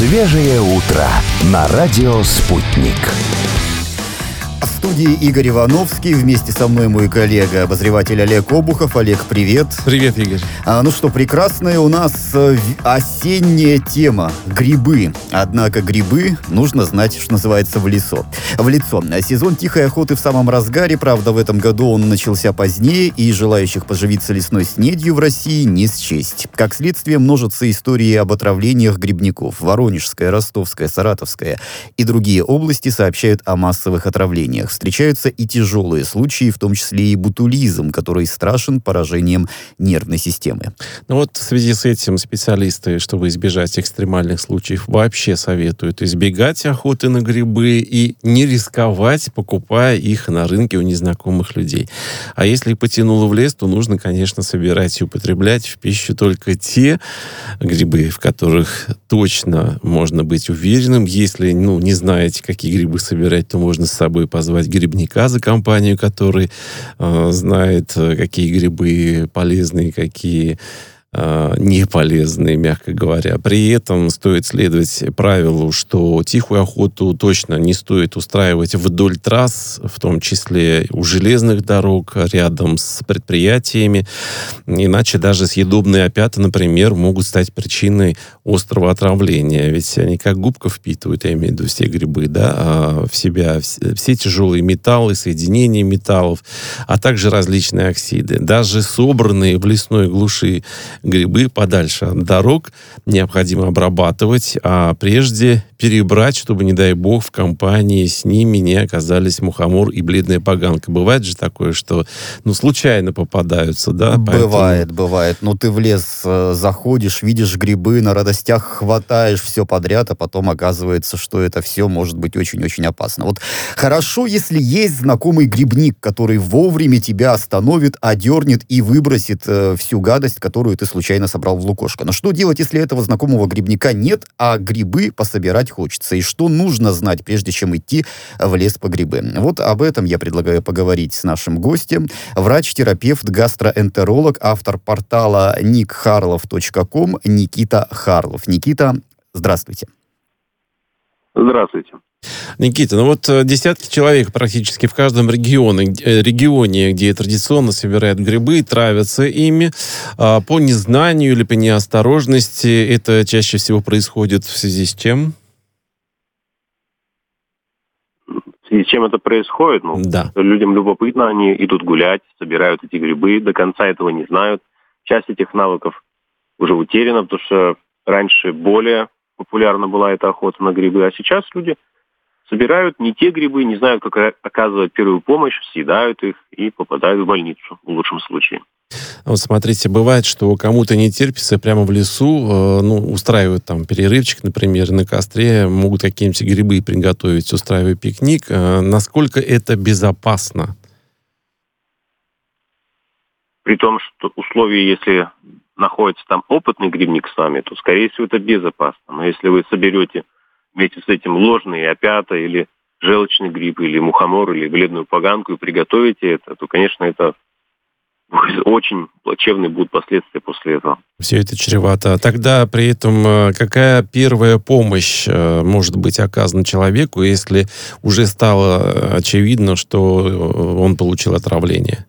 Свежее утро на радио «Спутник». В студии Игорь Ивановский. Вместе со мной мой коллега, обозреватель Олег Обухов. Олег, привет. Привет, Игорь. Ну что, прекрасная у нас осенняя тема – грибы. Однако грибы нужно знать, что называется, в лицо. Сезон тихой охоты в самом разгаре. Правда, в этом году он начался позднее, и желающих поживиться лесной снедью в России не счесть. Как следствие, множатся истории об отравлениях грибников. Воронежская, Ростовская, Саратовская и другие области сообщают о массовых отравлениях. Встречаются и тяжелые случаи, в том числе и ботулизм, который страшен поражением нервной системы. Ну вот в связи с этим специалисты, чтобы избежать экстремальных случаев, вообще советуют избегать охоты на грибы и не рисковать, покупая их на рынке у незнакомых людей. А если потянуло в лес, то нужно, конечно, собирать и употреблять в пищу только те грибы, в которых точно можно быть уверенным. Если, не знаете, какие грибы собирать, то можно с собой позвать грибника за компанию, который знает, какие грибы полезные, какие не полезные, мягко говоря. При этом стоит следовать правилу, что тихую охоту точно не стоит устраивать вдоль трасс, в том числе у железных дорог, рядом с предприятиями. Иначе даже съедобные опята, например, могут стать причиной острого отравления. Ведь они как губка впитывают, я имею в виду все грибы, в себя все тяжелые металлы, соединения металлов, а также различные оксиды. Даже собранные в лесной глуши грибы подальше от дорог необходимо обрабатывать, а прежде перебрать, чтобы, не дай бог, в компании с ними не оказались мухомор и бледная поганка. Бывает же такое, что случайно попадаются, да? Бывает. Ты в лес заходишь, видишь грибы, на радостях хватаешь все подряд, а потом оказывается, что это все может быть очень-очень опасно. Вот хорошо, если есть знакомый грибник, который вовремя тебя остановит, одернет и выбросит всю гадость, которую ты случайно собрал в лукошко. Но что делать, если этого знакомого грибника нет, а грибы пособирать хочется? И что нужно знать, прежде чем идти в лес по грибы? Вот об этом я предлагаю поговорить с нашим гостем. Врач-терапевт, гастроэнтеролог, автор портала nickharlov.com Никита Харлов. Никита, здравствуйте. Здравствуйте. Никита, десятки человек практически в каждом регионе, где традиционно собирают грибы, травятся ими по незнанию или по неосторожности. Это чаще всего происходит в связи с чем? В связи с чем это происходит? Да. Людям любопытно, они идут гулять, собирают эти грибы, до конца этого не знают. Часть этих навыков уже утеряна, потому что раньше более популярна была эта охота на грибы, а сейчас люди собирают не те грибы, не знают, как оказывать первую помощь, съедают их и попадают в больницу, в лучшем случае. Смотрите, бывает, что кому-то не терпится прямо в лесу, устраивают там перерывчик, например, на костре, могут какие-нибудь грибы приготовить, устраивая пикник. Насколько это безопасно? При том, что условия, если находится там опытный грибник с вами, то, скорее всего, это безопасно. Но если вы соберете вместе с этим ложные опята или желчный гриб, или мухомор, или бледную поганку и приготовите это, то, конечно, это очень плачевные будут последствия после этого. Все это чревато. Тогда при этом какая первая помощь может быть оказана человеку, если уже стало очевидно, что он получил отравление?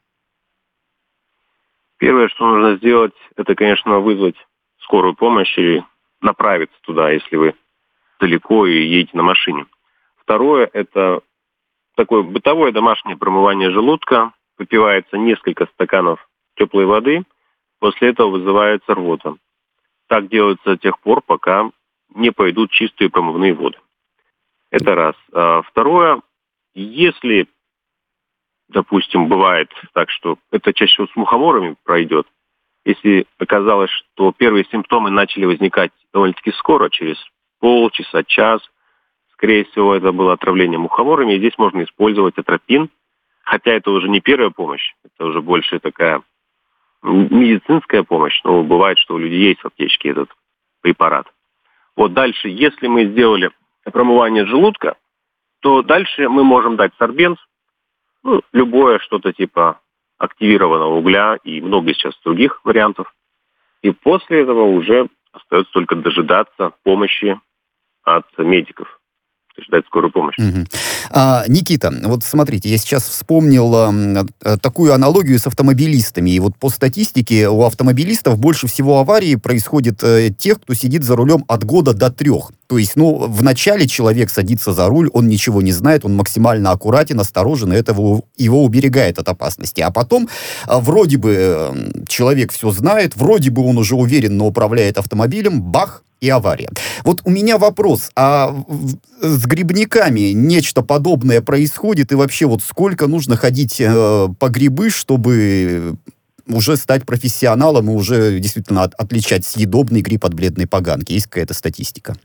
Первое, что нужно сделать, это, конечно, вызвать скорую помощь или направиться туда, если вы далеко и едете на машине. Второе, это такое бытовое домашнее промывание желудка. Выпивается несколько стаканов теплой воды, после этого вызывается рвота. Так делается до тех пор, пока не пойдут чистые промывные воды. Это раз. Второе, если, допустим, бывает так, что это чаще всего с мухоморами пройдет, если оказалось, что первые симптомы начали возникать довольно-таки скоро, через полчаса, час, скорее всего, это было отравление мухоморами, и здесь можно использовать атропин, хотя это уже не первая помощь, это уже больше такая медицинская помощь, но бывает, что у людей есть в аптечке этот препарат. Вот дальше, если мы сделали промывание желудка, то дальше мы можем дать сорбент, любое что-то типа активированного угля и много сейчас других вариантов. И после этого уже остается только дожидаться помощи от медиков. Ждать скорую помощь. Никита, вот смотрите, я сейчас вспомнил такую аналогию с автомобилистами. И вот по статистике у автомобилистов больше всего аварий происходит тех, кто сидит за рулем от года до 3. То есть, вначале человек садится за руль, он ничего не знает, он максимально аккуратен, осторожен, и это его уберегает от опасности. А потом, вроде бы человек все знает, вроде бы он уже уверенно управляет автомобилем, бах, и авария. Вот у меня вопрос, а с грибниками нечто подобное происходит? И вообще вот сколько нужно ходить по грибы, чтобы уже стать профессионалом и уже действительно отличать съедобный гриб от бледной поганки? Есть какая-то статистика?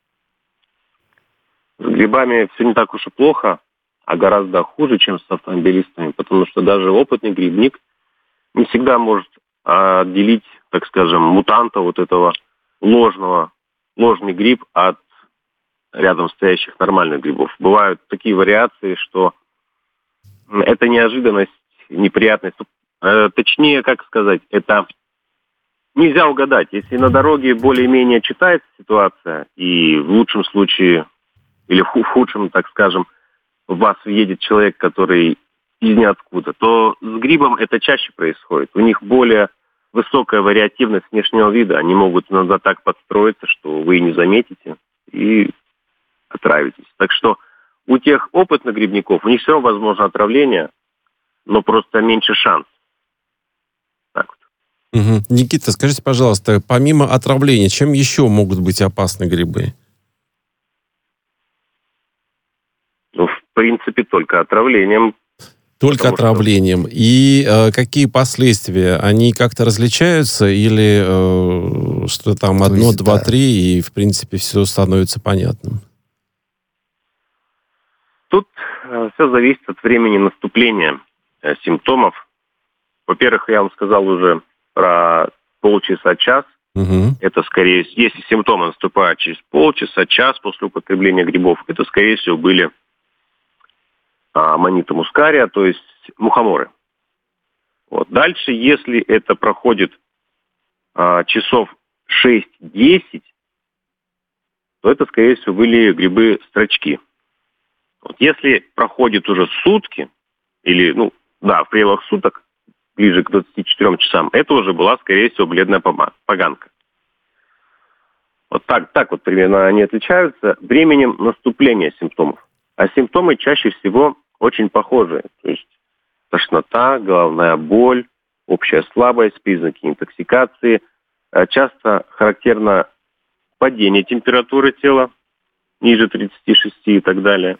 С грибами все не так уж и плохо, а гораздо хуже, чем с автомобилистами, потому что даже опытный грибник не всегда может отделить, так скажем, мутанта вот этого ложный гриб от рядом стоящих нормальных грибов. Бывают такие вариации, что это неожиданность, неприятность. Точнее, как сказать, это нельзя угадать. Если на дороге более-менее читается ситуация, и в лучшем случае, или в худшем, так скажем, в вас въедет человек, который из ниоткуда, то с грибом это чаще происходит. У них более высокая вариативность внешнего вида. Они могут иногда так подстроиться, что вы и не заметите, и отравитесь. Так что у тех опытных грибников, у них все равно возможно отравление, но просто меньше шанс. Так вот. Никита, скажите, пожалуйста, помимо отравления, чем еще могут быть опасны грибы? В принципе, только отравлением. Только отравлением. И какие последствия? Они как-то различаются или что там 1, 2, 3, и в принципе все становится понятным? Тут все зависит от времени наступления симптомов. Во-первых, я вам сказал уже про полчаса-час. Это, скорее всего, если симптомы наступают через полчаса-час после употребления грибов, это, скорее всего, были аманита мускария, то есть мухоморы. Вот. Дальше, если это проходит часов 6-10, то это, скорее всего, были грибы-строчки. Вот. Если проходит уже сутки, или, в пределах суток, ближе к 24 часам, это уже была, скорее всего, бледная поганка. Вот так вот примерно они отличаются временем наступления симптомов. А симптомы чаще всего очень похожие. То есть тошнота, головная боль, общая слабость, признаки интоксикации. Часто характерно падение температуры тела ниже 36 и так далее.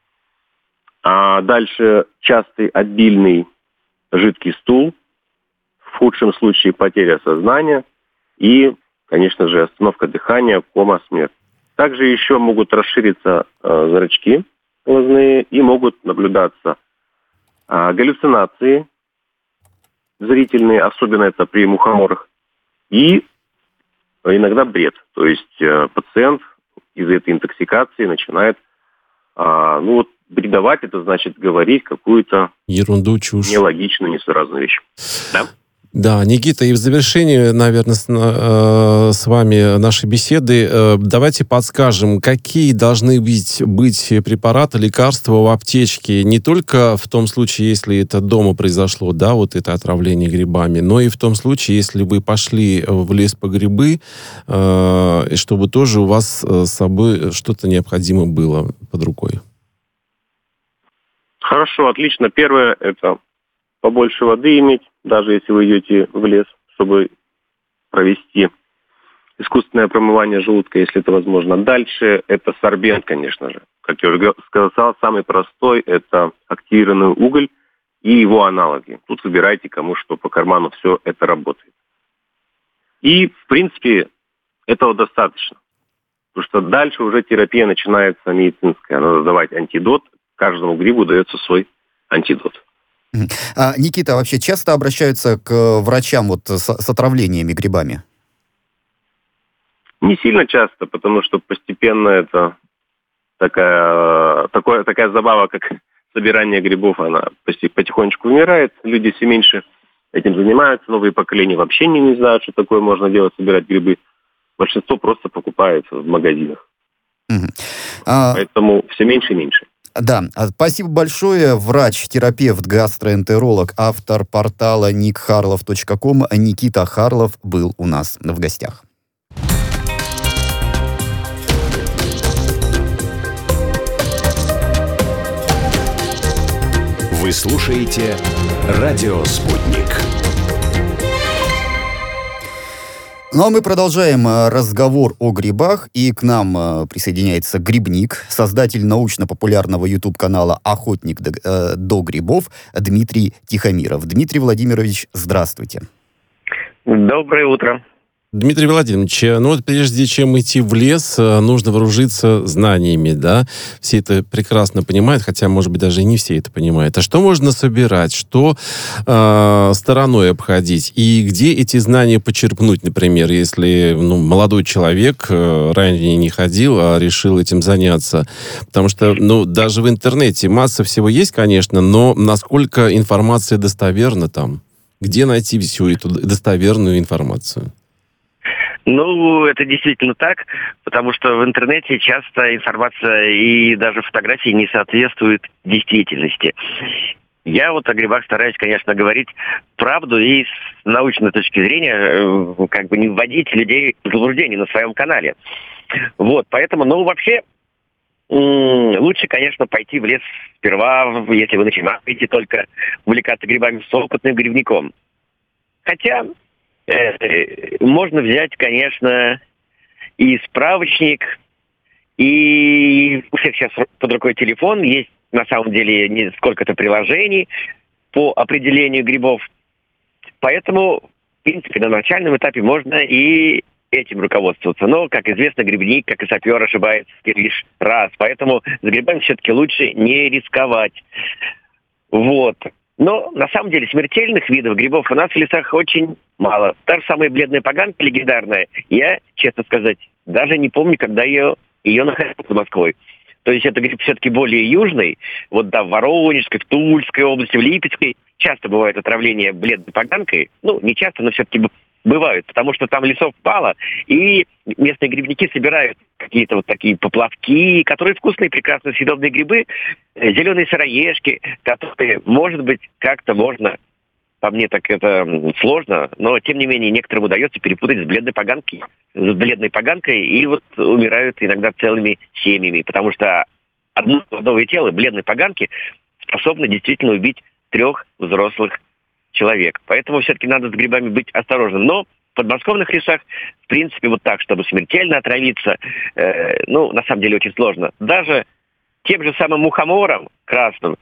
А дальше частый обильный жидкий стул, в худшем случае потеря сознания и, конечно же, остановка дыхания, кома, смерть. Также еще могут расшириться зрачки глазные и могут наблюдаться галлюцинации зрительные, особенно это при мухоморах, и иногда бред. То есть пациент из-за этой интоксикации начинает бредовать, это значит говорить какую-то ерунду, чушь, нелогичную, несуразную вещь. Да? Да, Никита, и в завершении, наверное, с вами нашей беседы давайте подскажем, какие должны быть препараты, лекарства в аптечке, не только в том случае, если это дома произошло, да, вот это отравление грибами, но и в том случае, если вы пошли в лес по грибы, чтобы тоже у вас с собой что-то необходимое было под рукой. Хорошо, отлично. Первое – это побольше воды иметь, даже если вы идете в лес, чтобы провести искусственное промывание желудка, если это возможно. Дальше это сорбент, конечно же. Как я уже сказал, самый простой – это активированный уголь и его аналоги. Тут выбирайте, кому что по карману, все это работает. И, в принципе, этого достаточно. Потому что дальше уже терапия начинается медицинская. Надо давать антидот. Каждому грибу дается свой антидот. Никита, вообще часто обращаются к врачам с отравлениями грибами? Не сильно часто, потому что постепенно это такая забава, как собирание грибов, она потихонечку умирает. Люди все меньше этим занимаются, новые поколения вообще не знают, что такое можно делать, собирать грибы. большинство просто покупается в магазинах. Мгм. Поэтому все меньше и меньше. Да, спасибо большое. Врач, терапевт, гастроэнтеролог, автор портала nickharlov.com Никита Харлов был у нас в гостях. Вы слушаете «Радио Спутник». Ну а мы продолжаем разговор о грибах, и к нам присоединяется грибник, создатель научно-популярного YouTube-канала «Охотник до грибов» Дмитрий Тихомиров. Дмитрий Владимирович, здравствуйте. Доброе утро. Дмитрий Владимирович, ну вот прежде чем идти в лес, нужно вооружиться знаниями, да? Все это прекрасно понимают, хотя, может быть, даже и не все это понимают. А что можно собирать, что стороной обходить? И где эти знания почерпнуть, например, если молодой человек ранее не ходил, а решил этим заняться? Потому что, даже в интернете масса всего есть, конечно, но насколько информация достоверна там? Где найти всю эту достоверную информацию? Это действительно так, потому что в интернете часто информация и даже фотографии не соответствуют действительности. Я о грибах стараюсь, конечно, говорить правду и с научной точки зрения не вводить людей в заблуждение на своем канале. Поэтому, вообще, лучше, конечно, пойти в лес сперва, если вы начинаете только увлекаться грибами, с опытным грибником. Хотя можно взять, конечно, и справочник, и у всех сейчас под рукой телефон, есть на самом деле сколько-то приложений по определению грибов. Поэтому, в принципе, на начальном этапе можно и этим руководствоваться. Но, как известно, грибник, как и сапер, ошибается лишь раз. Поэтому с грибами все-таки лучше не рисковать. Но, на самом деле, смертельных видов грибов у нас в лесах очень мало. Та же самая бледная поганка легендарная, я, честно сказать, даже не помню, когда ее находил под Москвой. То есть это гриб все-таки более южный. В Воронежской, в Тульской области, в Липецкой часто бывает отравление бледной поганкой. Не часто, но все-таки бывают, потому что там лесов мало, и местные грибники собирают какие-то такие поплавки, которые вкусные, прекрасно съедобные грибы, зеленые сыроежки, которые, может быть, как-то можно, по мне так это сложно, но, тем не менее, некоторым удается перепутать с бледной поганкой, и умирают иногда целыми семьями, потому что одно плодовое тело бледной поганки способно действительно убить 3 взрослых человек. Поэтому все-таки надо с грибами быть осторожным. Но в подмосковных лесах, в принципе, так, чтобы смертельно отравиться, на самом деле очень сложно. Даже тем же самым мухомором красным,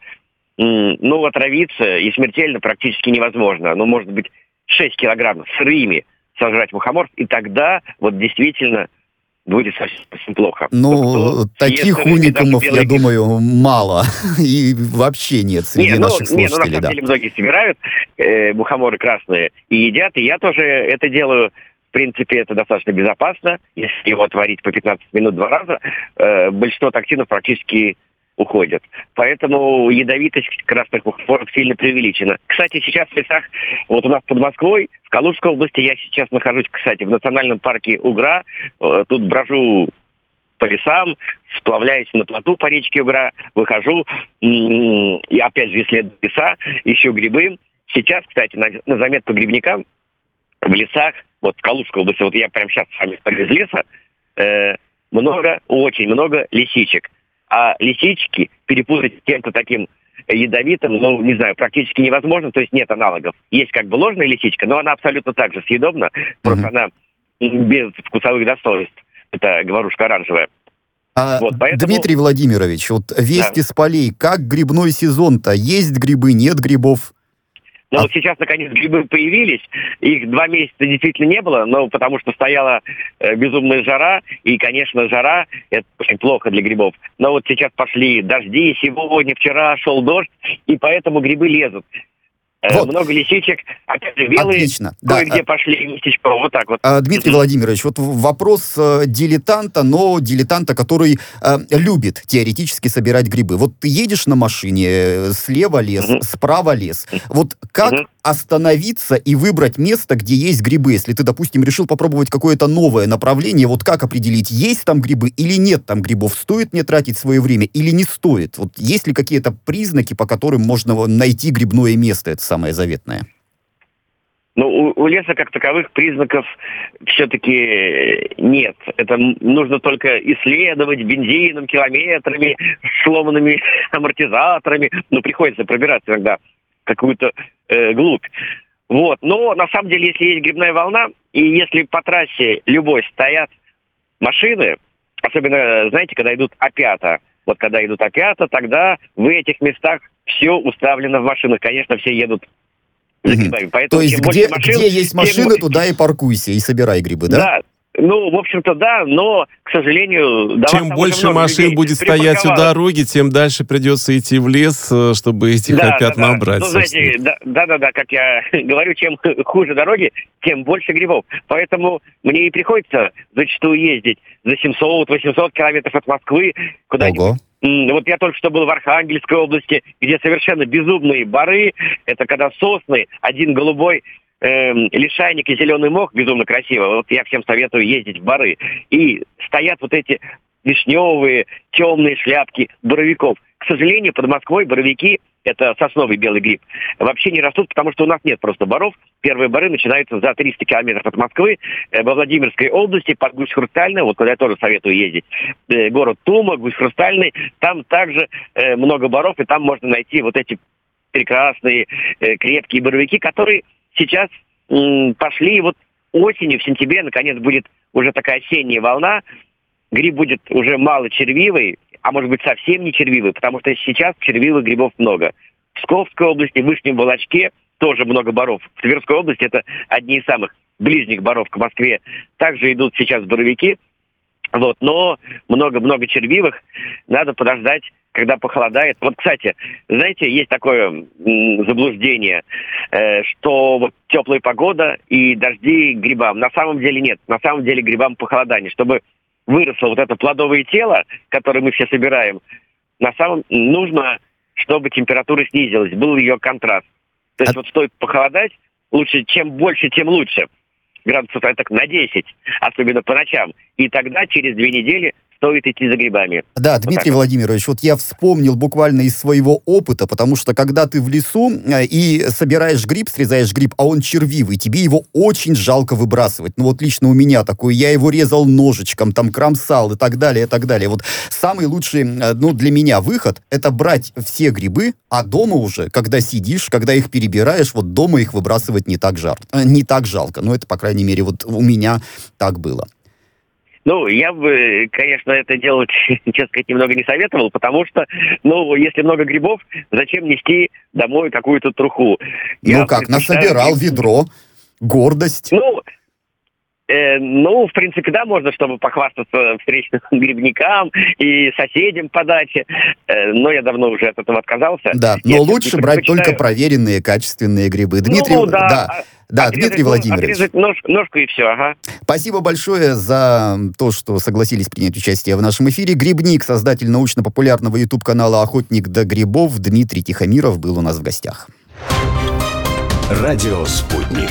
отравиться и смертельно практически невозможно. Может быть, 6 килограмм сырыми сожрать мухомор, и тогда действительно будет совсем плохо. Таких уникумов, я думаю, мало. И вообще нет среди наших слушателей. На самом деле многие собирают мухоморы красные и едят, и я тоже это делаю. В принципе, это достаточно безопасно. Если его отварить по 15 минут 2 раза, большинство токсинов практически уходят. Поэтому ядовитость красных мухоморов сильно преувеличена. Кстати, сейчас в лесах, у нас под Москвой, в Калужской области, я сейчас нахожусь, кстати, в национальном парке Угра. Тут брожу по лесам, сплавляюсь на плоту по речке Угра, выхожу, и опять же исследую леса, ищу грибы. Сейчас, кстати, на заметку грибникам в лесах, в Калужской области, я прямо сейчас с вами стою из леса, очень много лисичек. А лисички перепутать с кем-то таким ядовитым, практически невозможно, то есть нет аналогов. Есть ложная лисичка, но она абсолютно так же съедобна, просто она без вкусовых достоинств. Это говорушка оранжевая. Поэтому... Дмитрий Владимирович, вести с полей, как грибной сезон-то? Есть грибы, нет грибов? Сейчас, наконец, грибы появились. Их 2 месяца действительно не было, потому что стояла безумная жара. И, конечно, жара – это очень плохо для грибов. Но сейчас пошли дожди, сегодня, вчера шел дождь, и поэтому грибы лезут. Много лисичек, опять же, белые, отлично. Кое-где пошли лисички, так. Дмитрий Владимирович, вопрос дилетанта, но дилетанта, который любит теоретически собирать грибы. Едешь на машине, слева лес, справа лес. Как остановиться и выбрать место, где есть грибы. Если ты, допустим, решил попробовать какое-то новое направление, вот как определить, есть там грибы или нет там грибов? Стоит мне тратить свое время или не стоит? Вот есть ли какие-то признаки, по которым можно найти грибное место, это самое заветное? Ну, у леса как таковых признаков все-таки нет. Это нужно только исследовать бензином, километрами, сломанными амортизаторами. Ну, приходится пробираться иногда в какую-то глубь. Вот. Но на самом деле, если есть грибная волна, и если по трассе любой стоят машины, особенно, знаете, когда идут опята, вот когда идут опята, тогда в этих местах все уставлено в машинах. Конечно, все едут за грибами. Поэтому, то есть, где есть машины, туда и паркуйся, и собирай грибы, да? Да. Ну, в общем-то, да, но, к сожалению... Чем больше машин будет стоять у дороги, тем дальше придется идти в лес, чтобы этих опят набрать. Ну, знаете, да, как я говорю, чем хуже дороги, тем больше грибов. Поэтому мне и приходится зачастую ездить за 700-800 километров от Москвы куда-нибудь. Вот я только что был в Архангельской области, где совершенно безумные боры. Это когда сосны, один голубой лишайник и зеленый мох, безумно красиво. Вот я всем советую ездить в боры. И стоят вот эти вишневые, темные шляпки боровиков. К сожалению, под Москвой боровики, это сосновый белый гриб, вообще не растут, потому что у нас нет просто боров. Первые боры начинаются за 300 километров от Москвы, во Владимирской области, под Гусь-Хрустальный, вот куда я тоже советую ездить. Город Тума, Гусь-Хрустальный, там также много боров, и там можно найти вот эти прекрасные, крепкие боровики, которые сейчас пошли вот осенью, в сентябре, наконец, будет уже такая осенняя волна, гриб будет уже мало червивый, а может быть совсем не червивый, потому что сейчас червивых грибов много. В Псковской области, в Вышнем Волочке тоже много боров. В Тверской области это одни из самых ближних боров к Москве. Также идут сейчас боровики, вот, но много-много червивых. Надо подождать, когда похолодает. Вот, кстати, знаете, есть такое заблуждение, что вот теплая погода и дожди грибам. На самом деле нет. На самом деле грибам похолодание. Чтобы выросло вот это плодовое тело, которое мы все собираем, нужно, чтобы температура снизилась, был ее контраст. То есть вот стоит похолодать, лучше, чем больше, тем лучше. Градусов так на 10, особенно по ночам. И тогда через 2 недели стоит идти за грибами. Да, Дмитрий Владимирович, вот я вспомнил буквально из своего опыта, потому что когда ты в лесу и собираешь гриб, срезаешь гриб, а он червивый, тебе его очень жалко выбрасывать. Ну вот лично у меня такое, я его резал ножичком, там кромсал и так далее, и так далее. Вот самый лучший, для меня выход, это брать все грибы, а дома уже, когда сидишь, когда их перебираешь, вот дома их выбрасывать не так жалко. Ну это, по крайней мере, вот у меня так было. Ну, я бы, конечно, это делать, честно сказать, немного не советовал, потому что, если много грибов, зачем нести домой какую-то труху? Насобирал ведро, гордость. В принципе, да, можно, чтобы похвастаться встречным грибникам и соседям по даче, но я давно уже от этого отказался. Да, но лучше брать только проверенные, качественные грибы. Дмитрий Владимирович. Отрезать ножку и все, ага. Спасибо большое за то, что согласились принять участие в нашем эфире. Грибник, создатель научно-популярного YouTube-канала «Охотник до грибов» Дмитрий Тихомиров был у нас в гостях. Радио «Спутник».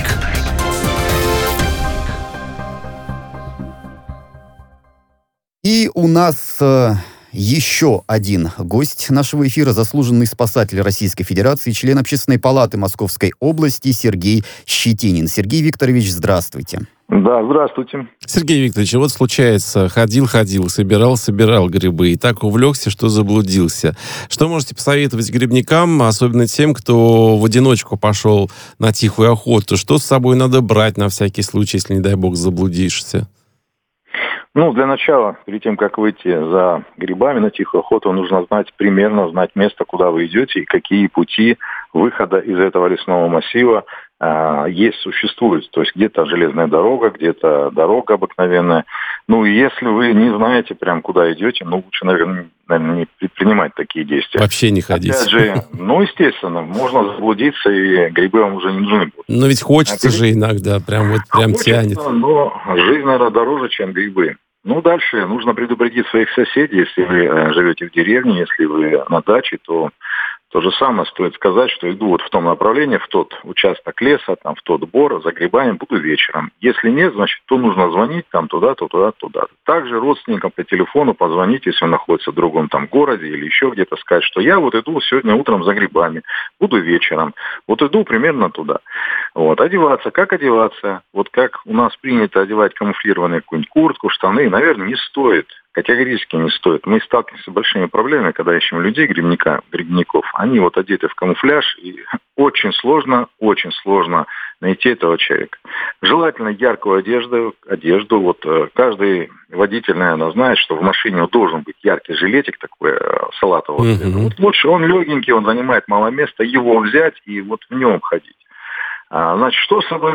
И у нас еще один гость нашего эфира, заслуженный спасатель Российской Федерации, член Общественной палаты Московской области Сергей Щетинин. Сергей Викторович, здравствуйте. Да, здравствуйте. Сергей Викторович, вот случается, ходил, собирал грибы, и так увлекся, что заблудился. Что можете посоветовать грибникам, особенно тем, кто в одиночку пошел на тихую охоту? Что с собой надо брать на всякий случай, если, не дай бог, заблудишься? Для начала, перед тем, как выйти за грибами на тихую охоту, нужно примерно знать место, куда вы идете, и какие пути выхода из этого лесного массива существуют. То есть где-то железная дорога, где-то дорога обыкновенная. Если вы не знаете прям куда идете, лучше, наверное, не предпринимать такие действия. Вообще не ходить. Опять же, естественно, можно заблудиться, и грибы вам уже не нужны будут. Но ведь хочется же иногда, прям тянет. Но жизнь, наверное, дороже, чем грибы. Дальше нужно предупредить своих соседей, если вы живете в деревне, если вы на даче, то То же самое стоит сказать, что иду вот в том направлении, в тот участок леса, там, в тот бор, за грибами буду вечером. Если нет, значит, то нужно звонить там туда-то, туда-то. Также родственникам по телефону позвонить, если он находится в другом там городе или еще где-то, сказать, что я вот иду сегодня утром за грибами, буду вечером. Вот иду примерно туда. Вот. Одеваться. Как одеваться? Вот как у нас принято одевать камуфлированную какую-нибудь куртку, штаны, наверное, не стоит. Категорически не стоит. Мы сталкиваемся с большими проблемами, когда ищем людей, грибников. Они вот одеты в камуфляж, и очень сложно найти этого человека. Желательно яркую одежду. Вот каждый водитель, наверное, знает, что в машине должен быть яркий жилетик такой салатового цвета. Вот лучше он легенький, он занимает мало места, его взять и вот в нем ходить. Значит, что с собой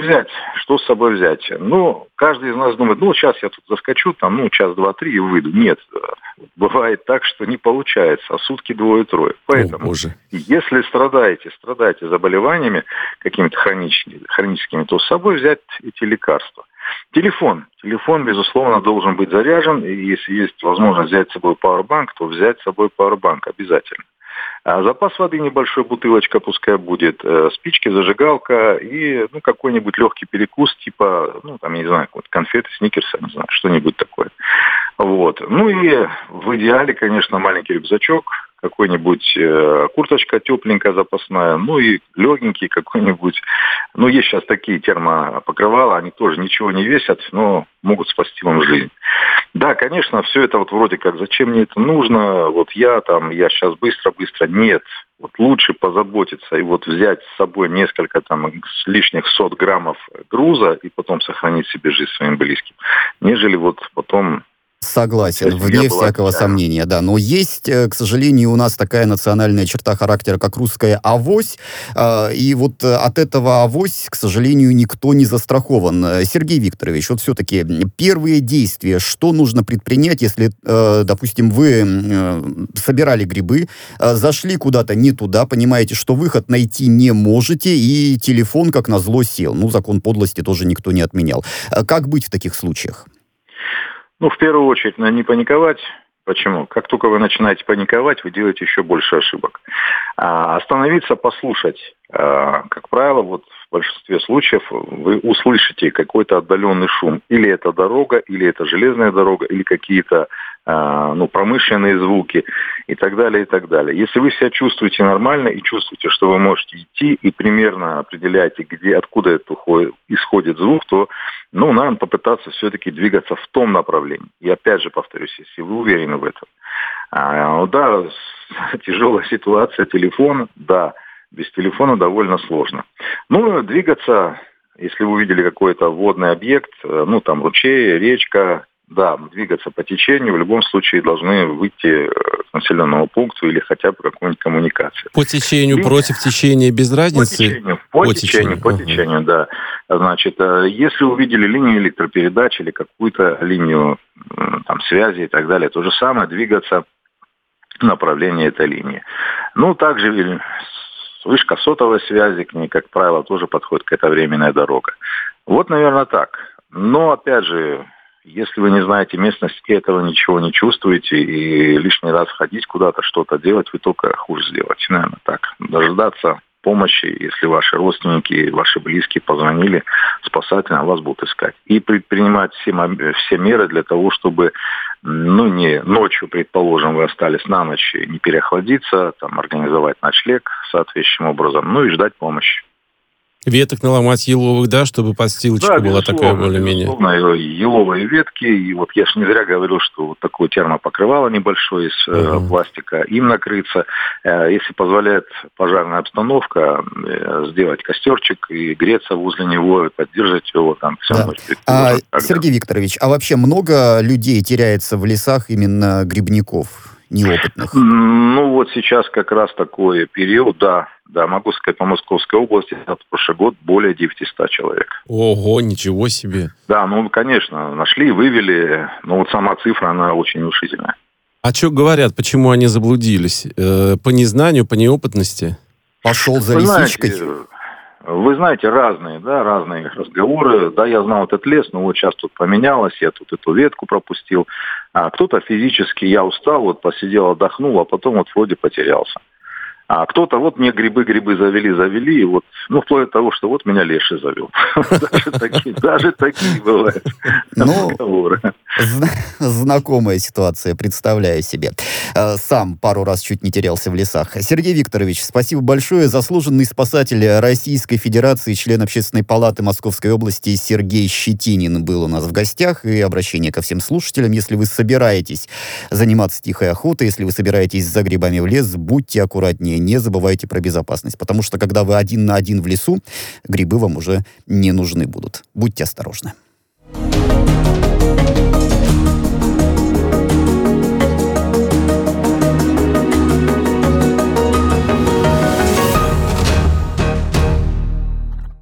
взять? Ну, каждый из нас думает, сейчас я тут заскочу, там, час, два, три и выйду. Нет, бывает так, что не получается, а сутки двое-трое. Поэтому, если страдаете заболеваниями какими-то хроническими, то с собой взять эти лекарства. Телефон, безусловно, должен быть заряжен, и если есть возможность взять с собой пауэрбанк, то взять с собой пауэрбанк обязательно. Запас воды небольшой, бутылочка пускай будет, спички, зажигалка и какой-нибудь легкий перекус, типа, я не знаю, конфеты, сникерсы, не знаю, что-нибудь такое. Вот. Ну и в идеале, конечно, маленький рюкзачок, какой-нибудь курточка тепленькая запасная, и легенький какой-нибудь. Есть сейчас такие термопокрывала, они тоже ничего не весят, но могут спасти вам жизнь. Да, конечно, все это вот вроде как, зачем мне это нужно, я сейчас быстро. Нет, лучше позаботиться и взять с собой несколько лишних 100 граммов груза и потом сохранить себе жизнь своим близким, нежели потом... Согласен, вне всякого сомнения, да. Но есть, к сожалению, у нас такая национальная черта характера, как русская авось, и от этого авось, к сожалению, никто не застрахован. Сергей Викторович, все-таки первые действия, что нужно предпринять, если, допустим, вы собирали грибы, зашли куда-то не туда, понимаете, что выход найти не можете, и телефон, как назло, сел. Закон подлости тоже никто не отменял. Как быть в таких случаях? В первую очередь, не паниковать. Почему? Как только вы начинаете паниковать, вы делаете еще больше ошибок. Остановиться, послушать. Как правило, в большинстве случаев вы услышите какой-то отдаленный шум. Или это дорога, или это железная дорога, или какие-то промышленные звуки и так далее, и так далее. Если вы себя чувствуете нормально и чувствуете, что вы можете идти и примерно определяете, откуда исходит звук, то, надо попытаться все-таки двигаться в том направлении. И опять же повторюсь, если вы уверены в этом. Тяжелая ситуация, телефон, да, без телефона довольно сложно. Двигаться, если вы увидели какой-то водный объект, ручей, речка, да, двигаться по течению, в любом случае должны выйти к населенному пункту или хотя бы какой-нибудь коммуникации. По течению, против течения, без разницы? По течению, да. Значит, если увидели линию электропередач или какую-то линию связи и так далее, то же самое, двигаться в направлении этой линии. Также вышка сотовой связи, к ней, как правило, тоже подходит какая-то временная дорога. Наверное, так. Но, опять же, если вы не знаете местность и этого ничего не чувствуете, и лишний раз ходить куда-то, что-то делать, вы только хуже сделаете. Наверное, так. Дождаться помощи, если ваши родственники, ваши близкие позвонили, спасательно вас будут искать. И предпринимать все меры для того, чтобы, не ночью, предположим, вы остались на ночь, не переохладиться, организовать ночлег соответствующим образом, и ждать помощи. Веток наломать еловых, да, чтобы подстилочка была такая более-менее. Безусловно, еловые ветки. И я же не зря говорил, что такое термопокрывало небольшое из пластика, им накрыться. Если позволяет пожарная обстановка, сделать костерчик и греться возле него, и поддерживать его всю ночь. Сергей Викторович, а вообще много людей теряется в лесах именно грибников неопытных? Сейчас как раз такой период, да, могу сказать, по Московской области за прошлый год более 900 человек. Ого, ничего себе. Да, конечно, нашли, вывели, но сама цифра, она очень внушительная. А что говорят, почему они заблудились? По незнанию, по неопытности? Пошел за лисичкой? Вы знаете, разные разговоры. Да, я знал этот лес, но сейчас тут поменялось, я тут эту ветку пропустил. А кто-то физически, я устал, посидел, отдохнул, а потом вроде потерялся. А кто-то, вот мне грибы завели, и вот, ну, вплоть до того, что вот меня леший завел. Даже такие бывают разговоры. Знакомая ситуация, представляю себе. Сам пару раз чуть не терялся в лесах. Сергей Викторович, спасибо большое. Заслуженный спасатель Российской Федерации, член Общественной палаты Московской области Сергей Щетинин был у нас в гостях. И обращение ко всем слушателям: если вы собираетесь заниматься тихой охотой, если вы собираетесь за грибами в лес, будьте аккуратнее, не забывайте про безопасность. Потому что когда вы один на один в лесу, грибы вам уже не нужны будут. Будьте осторожны.